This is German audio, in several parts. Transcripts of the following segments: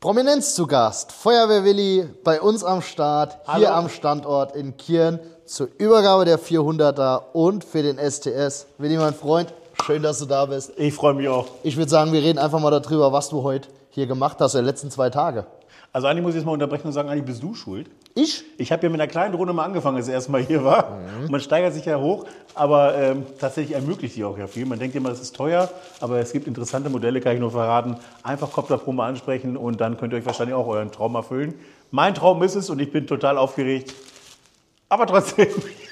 Prominenz zu Gast. Feuerwehr-Willi bei uns am Start, hier am Standort in Kirn zur Übergabe der 400er und für den STS. Willi, mein Freund, schön, dass du da bist. Ich freue mich auch. Ich würde sagen, wir reden einfach mal darüber, was du heute hier gemacht hast, in den letzten 2 Tage. Also eigentlich muss ich jetzt mal unterbrechen und sagen, eigentlich bist du schuld. Ich? Ich habe ja mit einer kleinen Drohne mal angefangen, als ich erst mal hier war. Und man steigert sich ja hoch, aber tatsächlich ermöglicht die auch ja viel. Man denkt immer, das ist teuer, aber es gibt interessante Modelle, kann ich nur verraten. Einfach Copter Pro mal ansprechen und dann könnt ihr euch wahrscheinlich auch euren Traum erfüllen. Mein Traum ist es und ich bin total aufgeregt, aber trotzdem.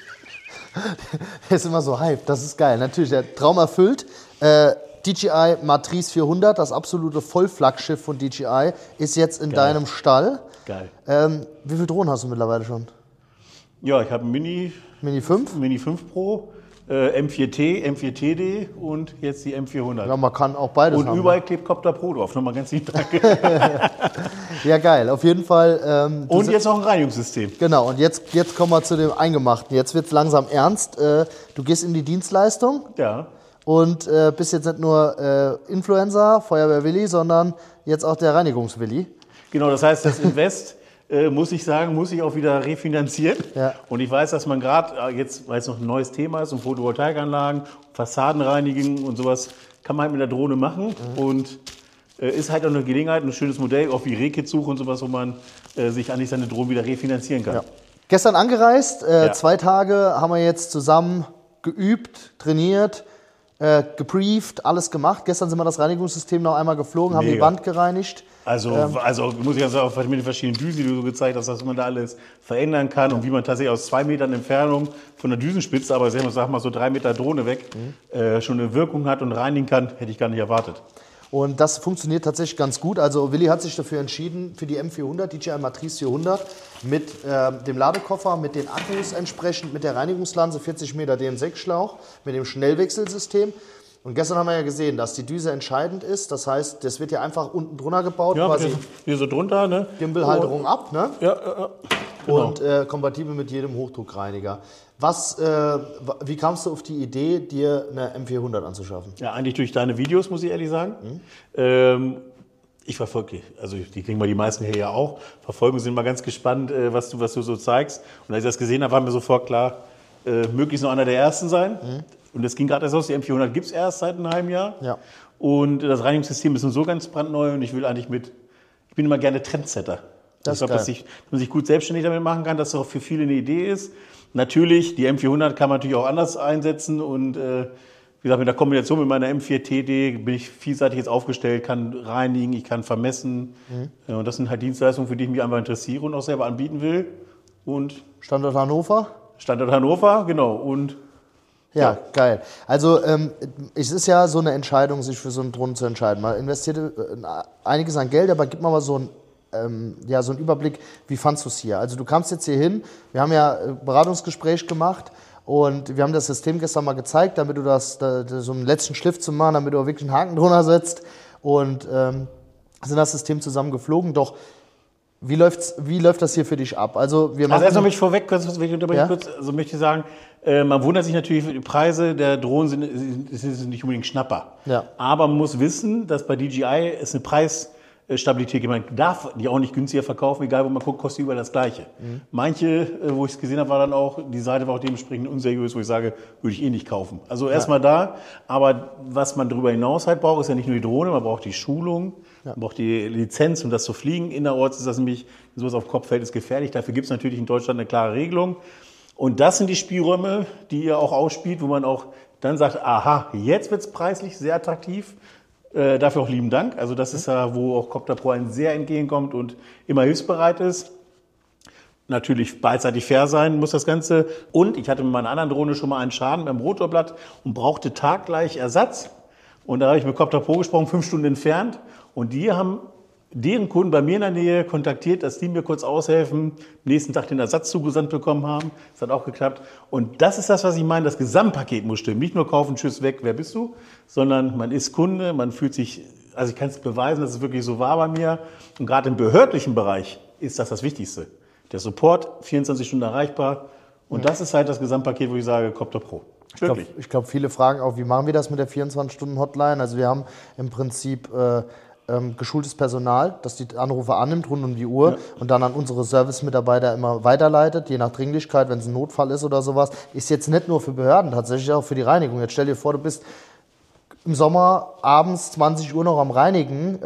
Der ist immer so hype, das ist geil. Natürlich, der Traum erfüllt. DJI Matrice 400, das absolute Vollflaggschiff von DJI, ist jetzt in deinem Stall. Geil. Wie viele Drohnen hast du mittlerweile schon? Ja, ich habe einen Mini 5? Mini 5 Pro, M4T, M4TD und jetzt die M400. Ja, man kann auch beides und haben. überall klebt Copter Pro drauf. Nochmal ganz lieben Dank. Ja, geil. Auf jeden Fall. Und jetzt noch ein Reinigungssystem. Genau, und jetzt kommen wir zu dem Eingemachten. Jetzt wird es langsam ernst. Du gehst in die Dienstleistung. Ja. Und bist jetzt nicht nur Influencer, Feuerwehr-Willi, sondern jetzt auch der Reinigungs-Willi. Genau, das heißt, das Invest, muss ich auch wieder refinanzieren. Ja. Und ich weiß, dass man gerade jetzt, weil es noch ein neues Thema ist, um Photovoltaikanlagen, Fassadenreinigen und sowas, kann man halt mit der Drohne machen. Und ist halt auch eine Gelegenheit, ein schönes Modell, auch wie Rekit-Suche und sowas, wo man sich eigentlich seine Drohne wieder refinanzieren kann. Ja. Gestern angereist, 2 Tage haben wir jetzt zusammen geübt, trainiert, gebrieft, alles gemacht. Gestern sind wir das Reinigungssystem noch einmal geflogen, haben die Wand gereinigt. Also muss ich ganz sagen, auch mit den verschiedenen Düsen, die du so gezeigt hast, dass man da alles verändern kann und wie man tatsächlich aus 2 Metern Entfernung von der Düsenspitze, aber sag mal so 3 Meter Drohne weg, schon eine Wirkung hat und reinigen kann, hätte ich gar nicht erwartet. Und das funktioniert tatsächlich ganz gut. Also Willi hat sich dafür entschieden, für die M400, DJI Matrice 400, mit dem Ladekoffer, mit den Akkus entsprechend, mit der Reinigungslanze, 40 Meter DM6-Schlauch, mit dem Schnellwechselsystem. Und gestern haben wir ja gesehen, dass die Düse entscheidend ist. Das heißt, das wird ja einfach unten drunter gebaut. Ja, quasi hier so drunter, ne? Gimbelhalterung ab, ne? Ja. Genau. Und kompatibel mit jedem Hochdruckreiniger. Wie kamst du auf die Idee, dir eine M400 anzuschaffen? Ja, eigentlich durch deine Videos, muss ich ehrlich sagen. Ich verfolge die. Also die kriegen wir die meisten hier ja auch. Verfolgen, sind mal ganz gespannt, was du so zeigst. Und als ich das gesehen habe, war mir sofort klar, möglichst noch einer der Ersten sein. Und das ging gerade erst aus. Die M400 gibt es erst seit einem halben Jahr. Ja. Und das Reinigungssystem ist so ganz brandneu. Und ich will eigentlich ich bin immer gerne Trendsetter. Ich glaube, dass man sich gut selbstständig damit machen kann, dass das auch für viele eine Idee ist. Natürlich, die M400 kann man natürlich auch anders einsetzen und wie gesagt, mit der Kombination mit meiner M4TD bin ich vielseitig jetzt aufgestellt, kann reinigen, ich kann vermessen. Ja, und das sind halt Dienstleistungen, für die ich mich einfach interessiere und auch selber anbieten will. Und Standort Hannover? Standort Hannover, genau. Und ja, geil. Also es ist ja so eine Entscheidung, sich für so einen Drohnen zu entscheiden. Man investiert einiges an Geld, aber gib mal so einen Überblick, wie fandst du es hier? Also du kamst jetzt hier hin, wir haben ja ein Beratungsgespräch gemacht und wir haben das System gestern mal gezeigt, damit du so einen letzten Schliff zu machen, damit du wirklich einen Haken drunter setzt und sind das System zusammen geflogen. Doch wie läuft das hier für dich ab? Also erstmal mich vorweg, kurz möchte ich sagen, man wundert sich natürlich, die Preise der Drohnen sind nicht unbedingt Schnapper. Ja. Aber man muss wissen, dass bei DJI es eine Preisstabilität gibt. Man darf die auch nicht günstiger verkaufen, egal wo man guckt, kostet überall das Gleiche. Manche, wo ich es gesehen habe, war dann auch, die Seite war auch dementsprechend unseriös, wo ich sage, würde ich eh nicht kaufen. Also erstmal da, aber was man darüber hinaus halt braucht, ist ja nicht nur die Drohne, man braucht die Schulung, man braucht die Lizenz, um das zu fliegen. Innerorts ist das nämlich, wenn sowas auf den Kopf fällt, ist gefährlich. Dafür gibt es natürlich in Deutschland eine klare Regelung. Und das sind die Spielräume, die ihr auch ausspielt, wo man auch dann sagt, aha, jetzt wird es preislich sehr attraktiv. Dafür auch lieben Dank. Also das ist ja, wo auch Copter Pro einen sehr entgegenkommt und immer hilfsbereit ist. Natürlich beidseitig fair sein muss das Ganze. Und ich hatte mit meiner anderen Drohne schon mal einen Schaden beim Rotorblatt und brauchte taggleich Ersatz. Und da habe ich mit Copter Pro gesprochen, 5 Stunden entfernt. Und die haben deren Kunden bei mir in der Nähe kontaktiert, dass die mir kurz aushelfen, am nächsten Tag den Ersatz zugesandt bekommen haben. Das hat auch geklappt. Und das ist das, was ich meine, das Gesamtpaket muss stimmen. Nicht nur kaufen, tschüss, weg, wer bist du? Sondern man ist Kunde, man fühlt sich, also ich kann es beweisen, dass es wirklich so war bei mir. Und gerade im behördlichen Bereich ist das Wichtigste. Der Support, 24 Stunden erreichbar. Und das ist halt das Gesamtpaket, wo ich sage, Copter Pro. Ich glaube, viele fragen auch, wie machen wir das mit der 24-Stunden-Hotline? Also wir haben im Prinzip geschultes Personal, das die Anrufe annimmt rund um die Uhr und dann an unsere Service-Mitarbeiter immer weiterleitet, je nach Dringlichkeit, wenn es ein Notfall ist oder sowas. Ist jetzt nicht nur für Behörden, tatsächlich auch für die Reinigung. Jetzt stell dir vor, du bist im Sommer abends 20 Uhr noch am Reinigen,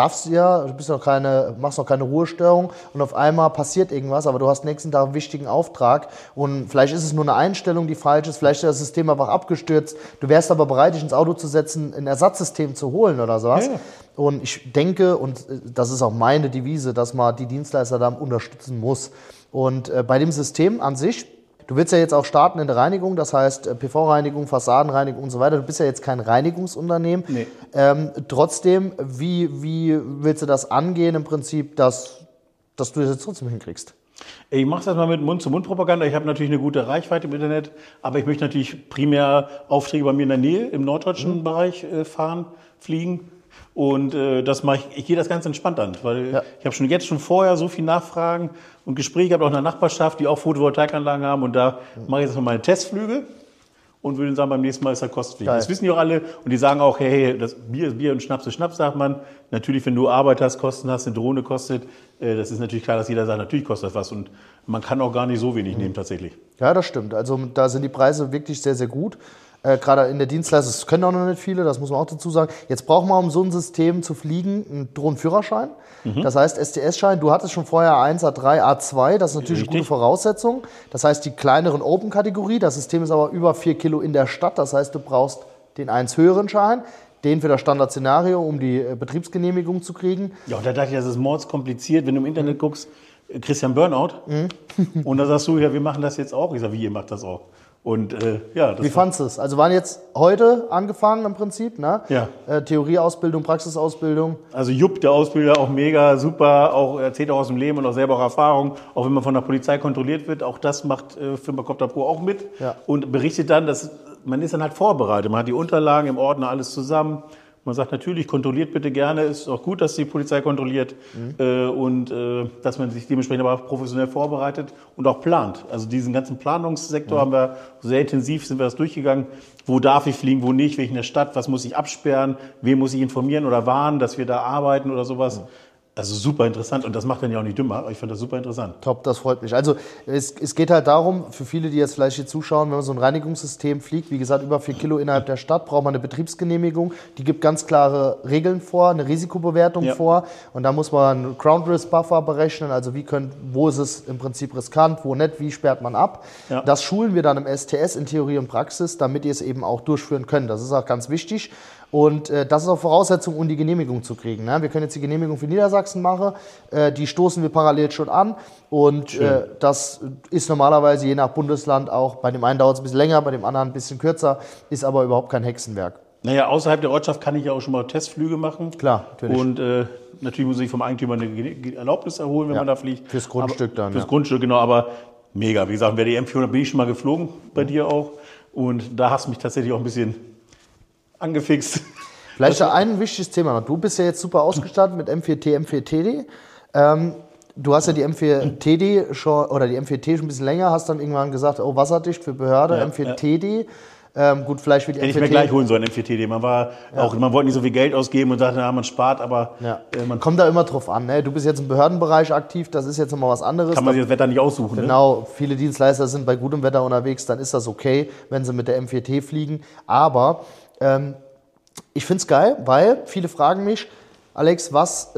du bist machst noch keine Ruhestörung und auf einmal passiert irgendwas, aber du hast nächsten Tag einen wichtigen Auftrag und vielleicht ist es nur eine Einstellung, die falsch ist, vielleicht ist das System einfach abgestürzt, du wärst aber bereit, dich ins Auto zu setzen, ein Ersatzsystem zu holen oder sowas. Ja. Und ich denke, und das ist auch meine Devise, dass man die Dienstleister da unterstützen muss. Und bei dem System an sich, du willst ja jetzt auch starten in der Reinigung, das heißt PV-Reinigung, Fassadenreinigung und so weiter. Du bist ja jetzt kein Reinigungsunternehmen. Nee. Trotzdem, wie willst du das angehen im Prinzip, dass du das jetzt trotzdem hinkriegst? Ich mache das mal mit Mund-zu-Mund-Propaganda. Ich habe natürlich eine gute Reichweite im Internet, aber ich möchte natürlich primär Aufträge bei mir in der Nähe, im norddeutschen Bereich fliegen. Und das mache ich gehe das ganz entspannt an, weil ich habe jetzt schon vorher so viel Nachfragen und Gespräche gehabt, auch in der Nachbarschaft, die auch Photovoltaikanlagen haben. Und da mache ich jetzt noch meine Testflüge und würde sagen, beim nächsten Mal ist das kostenpflichtig. Das wissen die auch alle und die sagen auch, hey, das Bier ist Bier und Schnaps ist Schnaps, sagt man. Natürlich, wenn du Arbeit hast, Kosten hast, eine Drohne kostet, das ist natürlich klar, dass jeder sagt, natürlich kostet das was und man kann auch gar nicht so wenig nehmen tatsächlich. Ja, das stimmt. Also da sind die Preise wirklich sehr, sehr gut. Gerade in der Dienstleistung, das können auch noch nicht viele, das muss man auch dazu sagen. Jetzt braucht man, um so ein System zu fliegen, einen Drohnenführerschein. Das heißt STS-Schein, du hattest schon vorher A1, A3, A2, das ist natürlich eine gute Voraussetzung. Das heißt die kleineren Open-Kategorie, das System ist aber über 4 Kilo in der Stadt, das heißt du brauchst den 1 höheren Schein, den für das Standardszenario, um die Betriebsgenehmigung zu kriegen. Ja, und da dachte ich, das ist mordskompliziert, wenn du im Internet guckst, Christian Burnout, und da sagst du, ja, wir machen das jetzt auch. Ich sage, wie, ihr macht das auch? Und wie fandst du es? Also waren jetzt heute angefangen im Prinzip, ne? Ja. Theorieausbildung, Praxisausbildung. Also Jupp, der Ausbilder, auch mega, super, auch erzählt auch aus dem Leben und auch selber auch Erfahrung, auch wenn man von der Polizei kontrolliert wird, auch das macht Firma Copter Pro auch mit und berichtet dann, dass man ist dann halt vorbereitet, man hat die Unterlagen im Ordner, alles zusammen. Man sagt natürlich, kontrolliert bitte gerne, ist auch gut, dass die Polizei kontrolliert dass man sich dementsprechend aber professionell vorbereitet und auch plant. Also diesen ganzen Planungssektor haben wir sehr intensiv, sind wir das durchgegangen. Wo darf ich fliegen, wo nicht, welche in der Stadt, was muss ich absperren, wen muss ich informieren oder warnen, dass wir da arbeiten oder sowas. Also super interessant und das macht dann ja auch nicht dümmer. Ich fand das super interessant. Top, das freut mich. Also es geht halt darum, für viele, die jetzt vielleicht hier zuschauen, wenn man so ein Reinigungssystem fliegt, wie gesagt, über 4 Kilo innerhalb der Stadt, braucht man eine Betriebsgenehmigung. Die gibt ganz klare Regeln vor, eine Risikobewertung vor. Und da muss man einen Ground Risk Buffer berechnen, also wo ist es im Prinzip riskant, wo nicht, wie sperrt man ab. Ja. Das schulen wir dann im STS in Theorie und Praxis, damit ihr es eben auch durchführen könnt. Das ist auch ganz wichtig. Und das ist auch Voraussetzung, um die Genehmigung zu kriegen. Ne? Wir können jetzt die Genehmigung für Niedersachsen machen, die stoßen wir parallel schon an. Und das ist normalerweise je nach Bundesland auch, bei dem einen dauert es ein bisschen länger, bei dem anderen ein bisschen kürzer, ist aber überhaupt kein Hexenwerk. Naja, außerhalb der Ortschaft kann ich ja auch schon mal Testflüge machen. Klar, natürlich. Und natürlich muss ich vom Eigentümer eine Erlaubnis erholen, wenn man da fliegt. Fürs Grundstück dann. Fürs Grundstück, genau, aber mega. Wie gesagt, wer die M400 bin ich schon mal geflogen, bei dir auch. Und da hast du mich tatsächlich auch ein bisschen angefixt. Vielleicht ein wichtiges Thema noch. Du bist ja jetzt super ausgestattet mit M4T, M4TD. Du hast ja die M4TD schon, oder die M4T schon ein bisschen länger, hast dann irgendwann gesagt, oh, wasserdicht für Behörde, M4TD. Gut, vielleicht wird die Hätte ich mir gleich holen sollen, M4TD. Man wollte nicht so viel Geld ausgeben und sagte, man spart, aber... man kommt da immer drauf an. Ne? Du bist jetzt im Behördenbereich aktiv, das ist jetzt nochmal was anderes. Kann man sich das Wetter nicht aussuchen. Genau, viele Dienstleister sind bei gutem Wetter unterwegs, dann ist das okay, wenn sie mit der M4T fliegen. Aber ich finde es geil, weil viele fragen mich, Alex, was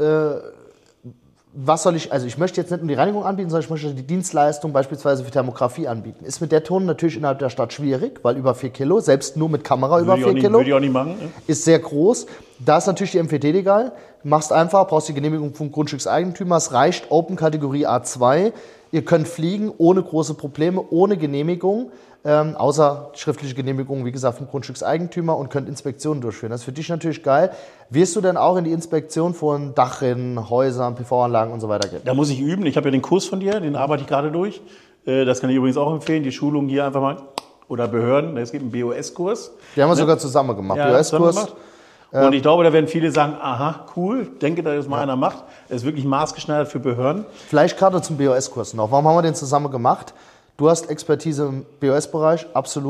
soll ich, also ich möchte jetzt nicht nur die Reinigung anbieten, sondern ich möchte die Dienstleistung beispielsweise für Thermografie anbieten. Ist mit der Ton natürlich innerhalb der Stadt schwierig, weil über 4 Kilo, selbst nur mit Kamera über 4 Kilo, würde ich auch nicht machen, ne? Ist sehr groß. Da ist natürlich die M4TD geil. Machst einfach, brauchst die Genehmigung vom Grundstückseigentümer, es reicht Open Kategorie A2. Ihr könnt fliegen ohne große Probleme, ohne Genehmigung. Außer schriftliche Genehmigung, wie gesagt, vom Grundstückseigentümer und könnt Inspektionen durchführen. Das ist für dich natürlich geil. Wirst du denn auch in die Inspektion von Dachrinnen, Häusern, PV-Anlagen und so weiter gehen? Da muss ich üben. Ich habe ja den Kurs von dir, den arbeite ich gerade durch. Das kann ich übrigens auch empfehlen. Die Schulung hier einfach mal, oder Behörden, es gibt einen BOS-Kurs. Die haben wir sogar zusammen gemacht. Ja, BOS-Kurs. Und ich glaube, da werden viele sagen, aha, cool, denke, dass das mal einer macht. Das ist wirklich maßgeschneidert für Behörden. Vielleicht gerade zum BOS-Kurs noch. Warum haben wir den zusammen gemacht? Du hast Expertise im BOS-Bereich, absolut.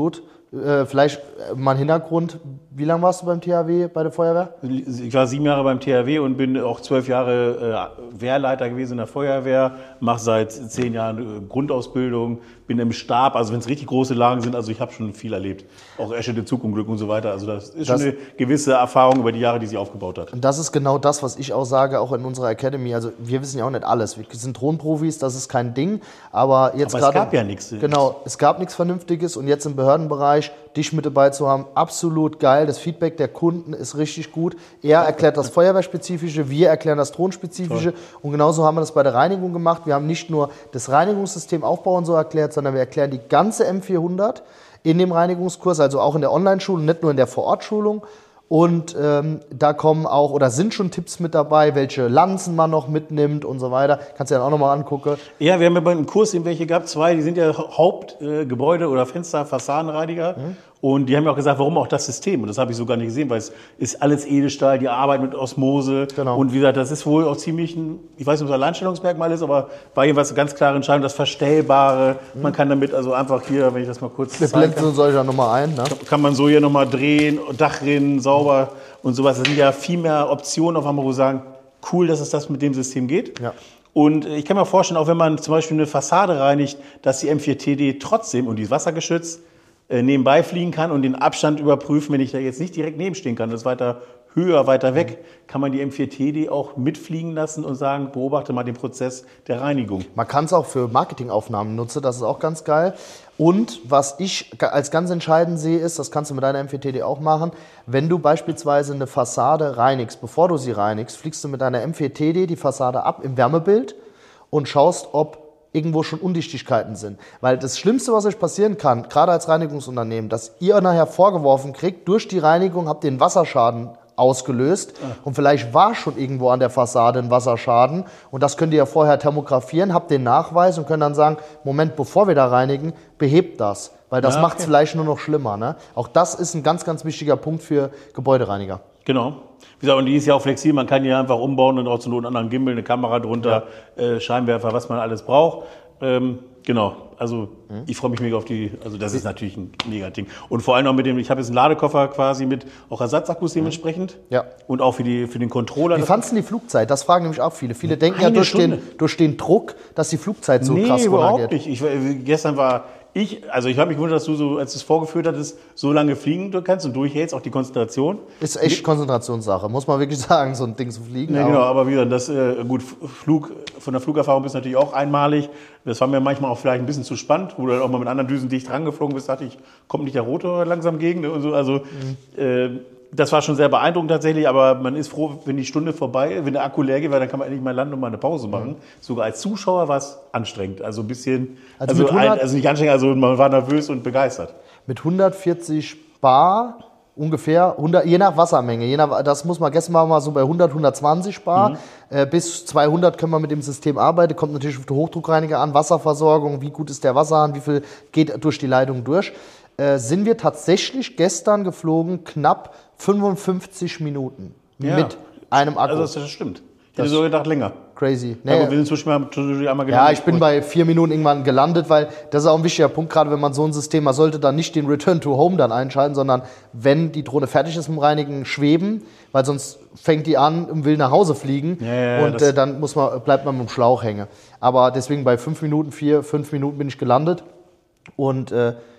Vielleicht mal ein Hintergrund, wie lange warst du beim THW, bei der Feuerwehr? Ich war 7 Jahre beim THW und bin auch 12 Jahre Wehrleiter gewesen in der Feuerwehr, mache seit 10 Jahren Grundausbildung, bin im Stab, also wenn es richtig große Lagen sind, also ich habe schon viel erlebt, auch Eschede Zugunglück und so weiter, also das ist schon eine gewisse Erfahrung über die Jahre, die sie aufgebaut hat. Und das ist genau das, was ich auch sage, auch in unserer Academy, also wir wissen ja auch nicht alles, wir sind Drohnenprofis, das ist kein Ding, aber jetzt gerade... es gab ja nichts. Genau, es gab nichts Vernünftiges und jetzt im Behördenbereich, dich mit dabei zu haben, absolut geil, das Feedback der Kunden ist richtig gut, er erklärt das Feuerwehrspezifische, wir erklären das Drohnenspezifische und genauso haben wir das bei der Reinigung gemacht, wir haben nicht nur das Reinigungssystem Aufbau und so erklärt, sondern wir erklären die ganze M400 in dem Reinigungskurs, also auch in der Online-Schulung, nicht nur in der Vor-Ort-Schulung. Und da kommen auch, oder sind schon Tipps mit dabei, welche Lanzen man noch mitnimmt und so weiter. Kannst du dir dann auch nochmal angucken. Ja, wir haben ja bei einem Kurs eben welche gehabt, 2, die sind ja Hauptgebäude- oder Fenster-Fassadenreiniger. Und die haben ja auch gesagt, warum auch das System? Und das habe ich so gar nicht gesehen, weil es ist alles Edelstahl, die Arbeit mit Osmose. Genau. Und wie gesagt, das ist wohl auch ziemlich ich weiß nicht, ob es ein Alleinstellungsmerkmal ist, aber war jedenfalls eine ganz klare Entscheidung, das Verstellbare. Man kann damit also einfach hier, wenn ich das mal kurz Wir blenden uns euch ja nochmal ein. Ne? Kann man so hier nochmal drehen, Dachrinnen, sauber und sowas. Das sind ja viel mehr Optionen auf einmal, wo wir sagen, cool, dass es das mit dem System geht. Ja. Und ich kann mir vorstellen, auch wenn man zum Beispiel eine Fassade reinigt, dass die M4TD trotzdem, und die ist wassergeschützt, nebenbei fliegen kann und den Abstand überprüfen, wenn ich da jetzt nicht direkt nebenstehen kann, das ist weiter höher, weiter weg, kann man die M4TD auch mitfliegen lassen und sagen, beobachte mal den Prozess der Reinigung. Man kann es auch für Marketingaufnahmen nutzen, das ist auch ganz geil. Und was ich als ganz entscheidend sehe, ist, das kannst du mit deiner M4TD auch machen, wenn du beispielsweise eine Fassade reinigst, bevor du sie reinigst, fliegst du mit deiner M4TD die Fassade ab im Wärmebild und schaust, ob irgendwo schon Undichtigkeiten sind. Weil das Schlimmste, was euch passieren kann, gerade als Reinigungsunternehmen, dass ihr nachher vorgeworfen kriegt, durch die Reinigung habt ihr einen Wasserschaden ausgelöst und vielleicht war schon irgendwo an der Fassade ein Wasserschaden und das könnt ihr ja vorher thermografieren, habt den Nachweis und könnt dann sagen, Moment, bevor wir da reinigen, behebt das, weil das macht es vielleicht nur noch schlimmer. Ne? Auch das ist ein ganz, ganz wichtiger Punkt für Gebäudereiniger. Genau. Wie gesagt, und die ist ja auch flexibel, man kann die einfach umbauen und auch zu einem anderen Gimbal, eine Kamera drunter, Scheinwerfer, was man alles braucht. Genau, also ich freue mich mega auf die, also das ist natürlich ein mega Ding. Und vor allem auch mit dem, ich habe jetzt einen Ladekoffer quasi mit auch Ersatzakkus dementsprechend. Ja. Und auch für den Controller. Wie fandst du die Flugzeit? Das fragen nämlich auch viele. Viele denken ja durch den Druck, dass die Flugzeit so krass runtergeht. Nee, überhaupt nicht. Gestern war ich habe mich gewundert, dass du so, als du es vorgeführt hattest, so lange fliegen kannst und durchhältst, auch die Konzentration. Ist echt Konzentrationssache, muss man wirklich sagen, so ein Ding zu fliegen. Ja, genau, aber wie gesagt, von der Flugerfahrung bist du natürlich auch einmalig. Das war mir manchmal auch vielleicht ein bisschen zu spannend, wo du dann auch mal mit anderen Düsen dicht rangeflogen bist, dachte ich, kommt nicht der Rotor langsam gegen und so. Also das war schon sehr beeindruckend tatsächlich, aber man ist froh, wenn die Stunde vorbei, wenn der Akku leer geht, weil dann kann man endlich mal landen und mal eine Pause machen. Sogar als Zuschauer war es anstrengend, also ein bisschen, also nicht anstrengend, also man war nervös und begeistert. Mit 140 Bar ungefähr, je nach Wassermenge, das muss man, gestern waren wir mal so bei 100, 120 Bar, bis 200 können wir mit dem System arbeiten, kommt natürlich auf den Hochdruckreiniger an, Wasserversorgung, wie gut ist der Wasserhahn, wie viel geht durch die Leitung durch. Sind wir tatsächlich gestern geflogen, knapp 55 Minuten mit einem Akku. Also das stimmt. Ich hätte so gedacht, länger. Crazy. Nee, aber wir sind zwischen einmal gelandet. Ja, ich bin bei 4 Minuten irgendwann gelandet, weil das ist auch ein wichtiger Punkt, gerade wenn man so ein System, man sollte dann nicht den Return to Home dann einschalten, sondern wenn die Drohne fertig ist mit dem Reinigen, schweben, weil sonst fängt die an und will nach Hause fliegen und dann bleibt man mit dem Schlauch hängen. Aber deswegen bei 5 Minuten bin ich gelandet und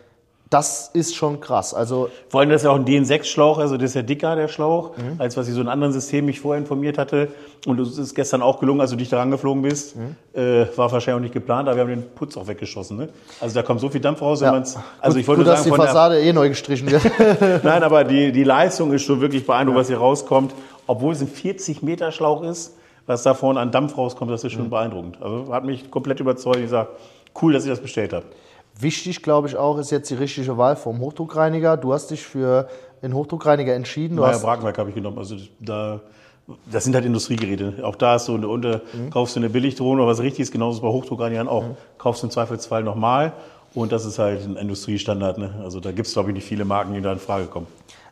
das ist schon krass. Also vor allem, das ist ja auch ein DN6-Schlauch, also das ist ja dicker, der Schlauch, als was ich so in anderen Systemen mich vorher informiert hatte. Und es ist gestern auch gelungen, als du dich da rangeflogen bist. War wahrscheinlich auch nicht geplant, aber wir haben den Putz auch weggeschossen. Ne? Also da kommt so viel Dampf raus, wenn man es... Also ich wollte gut, dass die Fassade neu gestrichen wird. Nein, aber die Leistung ist schon wirklich beeindruckend, was hier rauskommt. Obwohl es ein 40-Meter-Schlauch ist, was da vorne an Dampf rauskommt, das ist schon beeindruckend. Also hat mich komplett überzeugt. Ich sage, cool, dass ich das bestellt habe. Wichtig, glaube ich, auch, ist jetzt die richtige Wahl vom Hochdruckreiniger. Du hast dich für den Hochdruckreiniger entschieden. Brakenwerk habe ich genommen. Also das sind halt Industriegeräte. Auch da ist so kaufst du eine Billigdrohne oder was Richtiges, genauso bei Hochdruckreinigern auch. Kaufst du im Zweifelsfall nochmal. Und das ist halt ein Industriestandard. Ne? Also da gibt es, glaube ich, nicht viele Marken, die da in Frage kommen.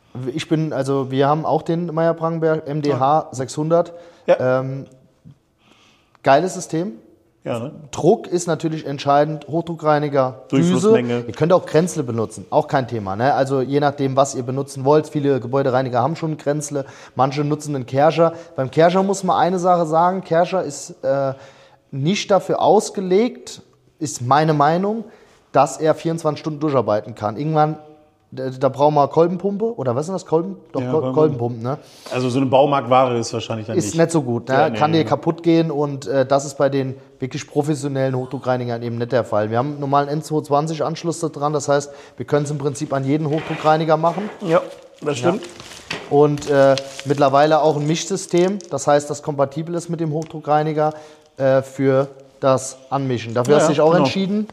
Wir haben auch den Meyer-Brangenberg MDH 600. Ja. Geiles System. Ja, ne? Druck ist natürlich entscheidend, Hochdruckreiniger, Düse. Durchflussmenge. Ihr könnt auch Kränzle benutzen, auch kein Thema. Ne? Also je nachdem, was ihr benutzen wollt. Viele Gebäudereiniger haben schon Kränzle, manche nutzen einen Kärcher. Beim Kärcher muss man eine Sache sagen, Kärcher ist nicht dafür ausgelegt, ist meine Meinung, dass er 24 Stunden durcharbeiten kann. Irgendwann, da brauchen wir Kolbenpumpe, oder was ist das, Kolben? Doch, Ja, Kolbenpumpen, ne? Also so eine Baumarktware ist wahrscheinlich dann Ist nicht so gut, ne? Ja, nee, Kann dir nee. kaputt gehen und das ist bei den wirklich professionellen Hochdruckreinigern eben nicht der Fall. Wir haben einen normalen N220-Anschluss da dran, das heißt, wir können es im Prinzip an jeden Hochdruckreiniger machen. Ja, das stimmt. Und mittlerweile auch ein Mischsystem, das heißt, das kompatibel ist mit dem Hochdruckreiniger für das Anmischen. Dafür hast du dich auch genau. entschieden.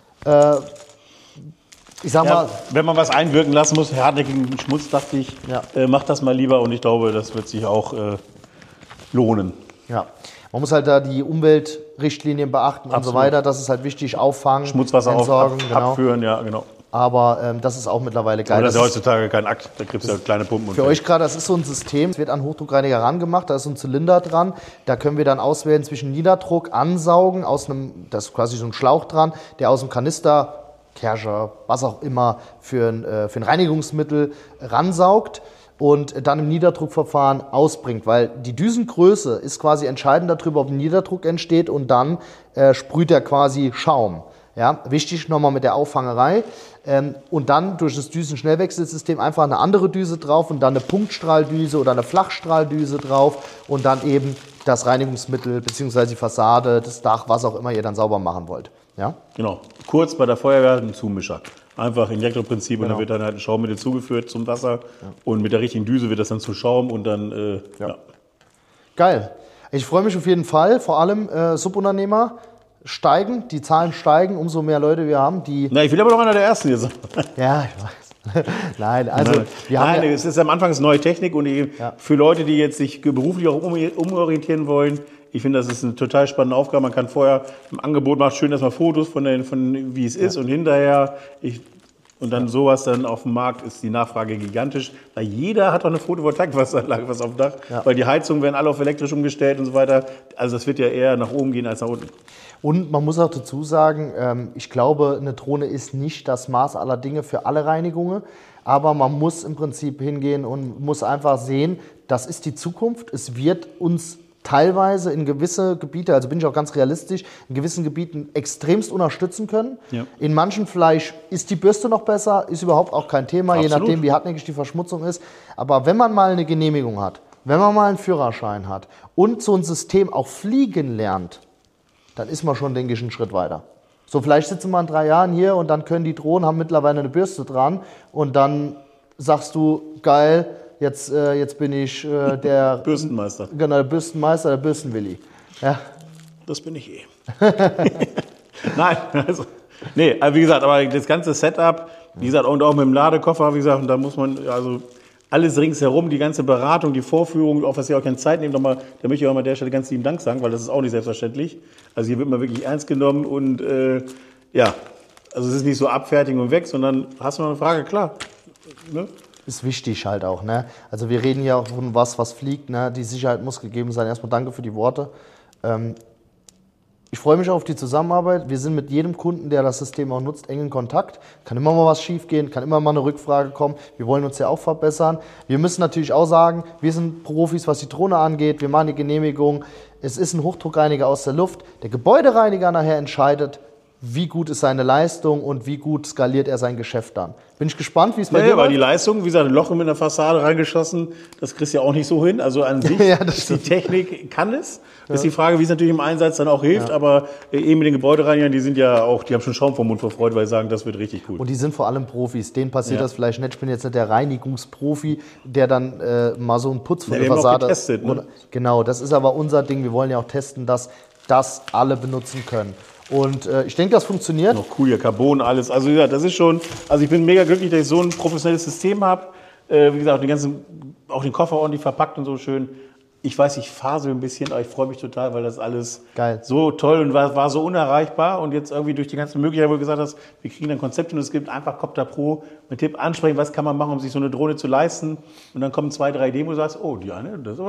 Ich sag Ja, mal, wenn man was einwirken lassen muss, hartnäckigen Schmutz, dachte ich, Ja. macht das mal lieber und ich glaube, das wird sich auch lohnen. ja, man muss halt da die Umweltrichtlinien beachten und so Absolut. weiter. Das ist halt wichtig, auffangen, Schmutzwasser entsorgen, genau. abführen, ja, genau. Aber das ist auch mittlerweile geil. Aber das ist ja Das ist heutzutage kein Akt, da kriegst du ja kleine Pumpen. Und für euch gerade, das ist so ein System, es wird an Hochdruckreiniger rangemacht, da ist so ein Zylinder dran, da können wir dann auswählen zwischen Niederdruck, Ansaugen, da ist quasi so ein Schlauch dran, der aus dem Kanister, Kärcher, was auch immer, für ein Reinigungsmittel ransaugt und dann im Niederdruckverfahren ausbringt, weil die Düsengröße ist quasi entscheidend darüber, ob ein Niederdruck entsteht und dann sprüht er quasi Schaum. Ja, wichtig nochmal mit der Auffangerei. Und dann durch das Düsenschnellwechselsystem einfach eine andere Düse drauf und dann eine Punktstrahldüse oder eine Flachstrahldüse drauf und dann eben das Reinigungsmittel bzw. die Fassade, das Dach, was auch immer ihr dann sauber machen wollt. Ja? Genau. Kurz bei der Feuerwehr ein Zumischer. Einfach Injektorprinzip und Genau. dann wird dann halt ein Schaummittel zugeführt zum Wasser und mit der richtigen Düse wird das dann zu Schaum und dann, ja. Geil. Ich freue mich auf jeden Fall, vor allem Subunternehmer steigen, die Zahlen steigen, umso mehr Leute wir haben, die... Na, ich will aber noch einer der Ersten jetzt sein. Ja, ich weiß. Nein, also wir haben Nein, es ist am Anfang neue Technik und für Leute, die jetzt sich beruflich auch umorientieren wollen, ich finde, das ist eine total spannende Aufgabe. Man kann vorher im Angebot macht schön erstmal Fotos von wie es ist und hinterher und dann sowas dann auf dem Markt ist die Nachfrage gigantisch, weil jeder hat doch eine Photovoltaikanlage was auf dem Dach, weil die Heizungen werden alle auf elektrisch umgestellt und so weiter. Also das wird ja eher nach oben gehen als nach unten. Und man muss auch dazu sagen, ich glaube, eine Drohne ist nicht das Maß aller Dinge für alle Reinigungen, aber man muss im Prinzip hingehen und muss einfach sehen, das ist die Zukunft. Es wird uns teilweise in gewisse Gebiete, also bin ich auch ganz realistisch, in gewissen Gebieten extremst unterstützen können. Ja. In manchen vielleicht ist die Bürste noch besser, ist überhaupt auch kein Thema, Absolut. je nachdem, wie hartnäckig die Verschmutzung ist. Aber wenn man mal eine Genehmigung hat, wenn man mal einen Führerschein hat und so ein System auch fliegen lernt, dann ist man schon, denke ich, einen Schritt weiter. So, vielleicht sitzen wir in 3 Jahren hier und dann können die Drohnen, haben mittlerweile eine Bürste dran und dann sagst du, geil, jetzt bin ich der Bürstenmeister. Genau, der Bürstenmeister, der Bürstenwilli. Ja. Das bin ich Nein, also, nee, also wie gesagt, aber das ganze Setup, wie gesagt, und auch mit dem Ladekoffer, wie gesagt, und da muss man, also alles ringsherum, die ganze Beratung, die Vorführung, auch was ihr auch keine Zeit nehmt, nochmal, da möchte ich auch mal an der Stelle ganz lieben Dank sagen, weil das ist auch nicht selbstverständlich. Also hier wird man wirklich ernst genommen und ja, also es ist nicht so abfertigen und weg, sondern hast du noch eine Frage? Klar. Ne? Ist wichtig halt auch, ne? Also wir reden hier auch von was fliegt, ne? Die Sicherheit muss gegeben sein. Erstmal danke für die Worte. Ich freue mich auf die Zusammenarbeit. Wir sind mit jedem Kunden, der das System auch nutzt, eng in Kontakt. Kann immer mal was schief gehen, kann immer mal eine Rückfrage kommen. Wir wollen uns ja auch verbessern. Wir müssen natürlich auch sagen, wir sind Profis, was die Drohne angeht. Wir machen die Genehmigung. Es ist ein Hochdruckreiniger aus der Luft. Der Gebäudereiniger nachher entscheidet, wie gut ist seine Leistung und wie gut skaliert er sein Geschäft dann. Bin ich gespannt, wie es bei dir Ja, weil läuft. die Leistung, wie gesagt, ein Loch in der Fassade reingeschossen, das kriegst du ja auch nicht so hin. Also an sich, Ja, das ist die Technik kann es. Das ist die Frage, wie es natürlich im Einsatz dann auch hilft. Aber eben mit den Gebäudereinigern, die sind ja auch, die haben schon Schaum vom Mund vor Freude, weil sie sagen, das wird richtig gut. Und die sind vor allem Profis. Denen passiert das vielleicht nicht. Ich bin jetzt nicht der Reinigungsprofi, der dann mal so einen Putz von Ja, der wir haben auch Fassade... getestet, ne? Genau, das ist aber unser Ding. Wir wollen ja auch testen, dass das alle benutzen können. Und ich denke, das funktioniert. Noch cool, ja, Carbon, alles. Also wie gesagt, das ist schon, also ich bin mega glücklich, dass ich so ein professionelles System habe. Wie gesagt, auch den Koffer ordentlich verpackt und so schön. Ich weiß, ich fasel ein bisschen, aber ich freue mich total, weil das alles Geil. so toll und war so unerreichbar. Und jetzt irgendwie durch die ganzen Möglichkeiten, wo du gesagt hast, wir kriegen ein Konzept und es gibt einfach Copter Pro mit Tipp ansprechen, was kann man machen, um sich so eine Drohne zu leisten. Und dann kommen 2, 3 Ideen, wo du sagst, oh, die eine, das ist aber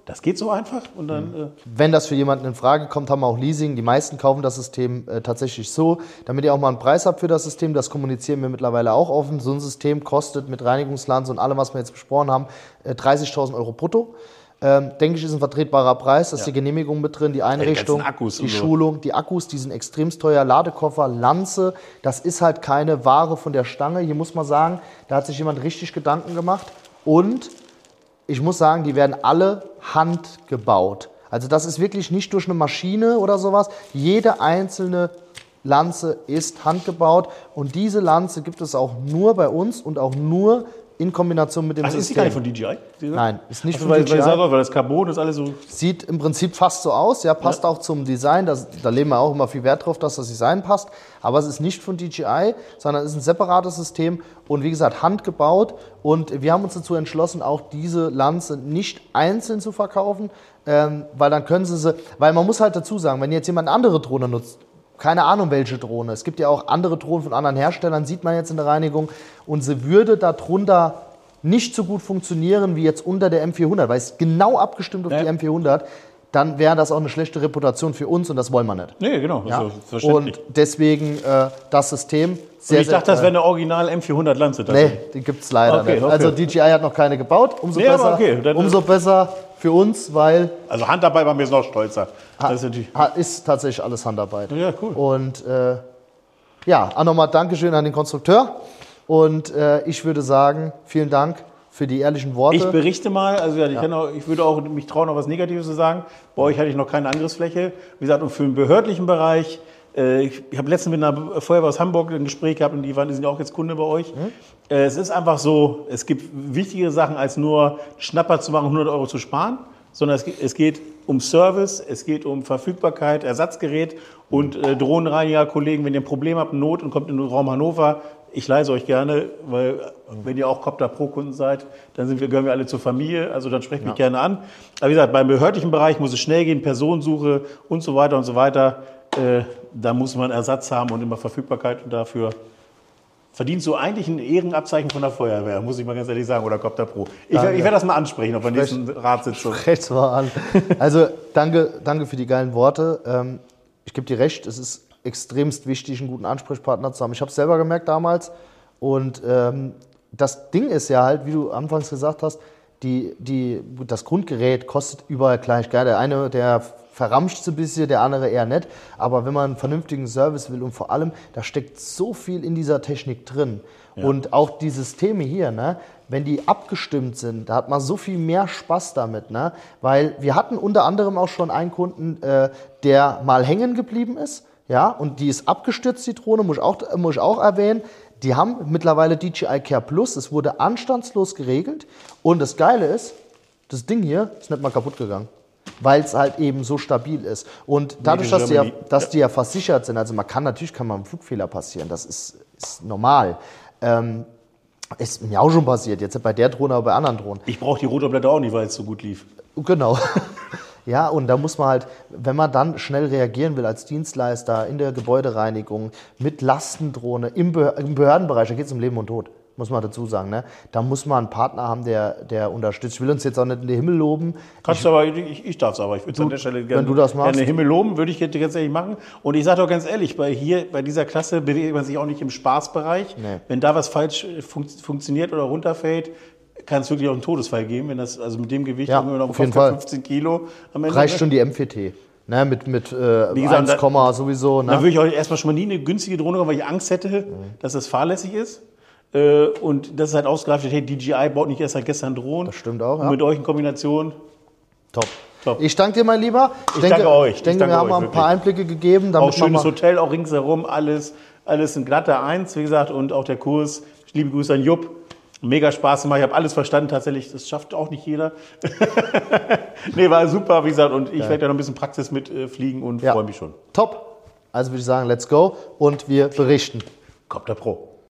Das geht so einfach und dann... Wenn das für jemanden in Frage kommt, haben wir auch Leasing. Die meisten kaufen das System tatsächlich so, damit ihr auch mal einen Preis habt für das System. Das kommunizieren wir mittlerweile auch offen. So ein System kostet mit Reinigungslanze und allem, was wir jetzt besprochen haben, 30.000 Euro brutto. Denke ich, ist ein vertretbarer Preis. Da ist die Genehmigung mit drin, die Einrichtung, die Schulung, die Akkus, die sind extremst teuer. Ladekoffer, Lanze, das ist halt keine Ware von der Stange. Hier muss man sagen, da hat sich jemand richtig Gedanken gemacht. Und ich muss sagen, die werden alle handgebaut. Also das ist wirklich nicht durch eine Maschine oder sowas. Jede einzelne Lanze ist handgebaut. Und diese Lanze gibt es auch nur bei uns und auch nur in Kombination mit dem System. Ist die gar nicht von DJI? Nein, ist nicht von DJI. DJI. Weil das Carbon ist alles so... Sieht im Prinzip fast so aus, ja, passt auch zum Design. Da legen wir auch immer viel Wert drauf, dass das Design passt. Aber es ist nicht von DJI, sondern es ist ein separates System und wie gesagt, handgebaut. Und wir haben uns dazu entschlossen, auch diese Lanze nicht einzeln zu verkaufen, weil dann können sie, weil man muss halt dazu sagen, wenn jetzt jemand eine andere Drohne nutzt, keine Ahnung welche Drohne, es gibt ja auch andere Drohnen von anderen Herstellern, sieht man jetzt in der Reinigung, und sie würde darunter nicht so gut funktionieren wie jetzt unter der M400, weil es genau abgestimmt auf die M400, dann wäre das auch eine schlechte Reputation für uns und das wollen wir nicht. Nee, genau, das ja? ist verständlich. Und deswegen das System sehr, und ich dachte, das wäre eine Original M400 Lanze. Nee, die gibt es leider nicht. Also DJI hat noch keine gebaut, umso besser für uns, weil... Also Handarbeit war mir jetzt noch stolzer. Ist tatsächlich alles Handarbeit. Ja, cool. Und auch nochmal Dankeschön an den Konstrukteur. Und ich würde sagen, vielen Dank für die ehrlichen Worte. Ich berichte mal, also ich würde auch mich trauen, noch was Negatives zu sagen. Bei euch hatte ich noch keine Angriffsfläche. Wie gesagt, und für den behördlichen Bereich, ich habe letztens mit einer Feuerwehr aus Hamburg ein Gespräch gehabt und die sind ja auch jetzt Kunde bei euch. Es ist einfach so, es gibt wichtigere Sachen, als nur Schnapper zu machen, 100 Euro zu sparen, sondern es geht um Service, es geht um Verfügbarkeit, Ersatzgerät und Drohnenreiniger-Kollegen, wenn ihr ein Problem habt, Not und kommt in den Raum Hannover, ich leise euch gerne, weil wenn ihr auch Copter Pro-Kunden seid, dann gehören wir alle zur Familie, also dann sprecht mich gerne an. Aber wie gesagt, beim behördlichen Bereich muss es schnell gehen, Personensuche und so weiter und so weiter. Da muss man Ersatz haben und immer Verfügbarkeit und dafür verdienst du eigentlich ein Ehrenabzeichen von der Feuerwehr, muss ich mal ganz ehrlich sagen, oder Copter Pro. Ich werde das mal ansprechen auf der nächsten Ratssitzung. Rechts mal an. Also danke für die geilen Worte. Ich gebe dir recht, es ist extremst wichtig, einen guten Ansprechpartner zu haben. Ich habe es selber gemerkt damals und das Ding ist ja halt, wie du anfangs gesagt hast, das Grundgerät kostet überall gleich. Der eine, der verramscht so ein bisschen, der andere eher nicht. Aber wenn man einen vernünftigen Service will und vor allem, da steckt so viel in dieser Technik drin. Ja. Und auch die Systeme hier, ne, wenn die abgestimmt sind, da hat man so viel mehr Spaß damit. Ne? Weil wir hatten unter anderem auch schon einen Kunden, der mal hängen geblieben ist. Ja, und die ist abgestürzt, die Drohne, muss ich auch erwähnen. Die haben mittlerweile DJI Care Plus. Es wurde anstandslos geregelt. Und das Geile ist, das Ding hier ist nicht mal kaputt gegangen, weil es halt eben so stabil ist. Und dadurch, dass die ja versichert sind, also kann einen Flugfehler passieren, das ist normal. Ist mir auch schon passiert, jetzt nicht bei der Drohne, aber bei anderen Drohnen. Ich brauche die Rotorblätter auch nicht, weil es so gut lief. Genau. Ja, und da muss man halt, wenn man dann schnell reagieren will als Dienstleister in der Gebäudereinigung, mit Lastendrohne, im Behördenbereich, da geht es um Leben und Tod, muss man dazu sagen. Ne? Da muss man einen Partner haben, der unterstützt. Ich will uns jetzt auch nicht in den Himmel loben. Ich darf es aber. Ich würde an der Stelle gerne den Himmel loben, würde ich jetzt tatsächlich machen. Und ich sage doch ganz ehrlich, bei dieser Klasse bewegt man sich auch nicht im Spaßbereich. Nee. Wenn da was falsch funktioniert oder runterfällt, kann es wirklich auch einen Todesfall geben, wenn das, also mit dem Gewicht ja, noch auf jeden Fall 15 Kilo am Ende. Reicht schon die M4T. Ne, mit wie gesagt, 1, sowieso. Ne? Da würde ich auch erstmal schon mal nie eine günstige Drohne haben, weil ich Angst hätte, dass das fahrlässig ist. Und das ist halt ausgereift, hey, DJI baut nicht erst seit gestern Drohnen. Das stimmt auch, ja. Und mit euch in Kombination. Top. Ich danke dir, mein Lieber. Ich danke euch. Ich denke, wir haben mal ein paar Einblicke gegeben. Auch schönes Hotel, auch ringsherum, alles ein glatter Eins, wie gesagt, und auch der Kurs. Liebe Grüße an Jupp. Mega Spaß gemacht, ich habe alles verstanden tatsächlich, das schafft auch nicht jeder. Nee, war super, wie gesagt, und ich werde ja noch ein bisschen Praxis mit fliegen und freue mich schon. Top, also würde ich sagen, let's go und wir berichten. Copter Pro.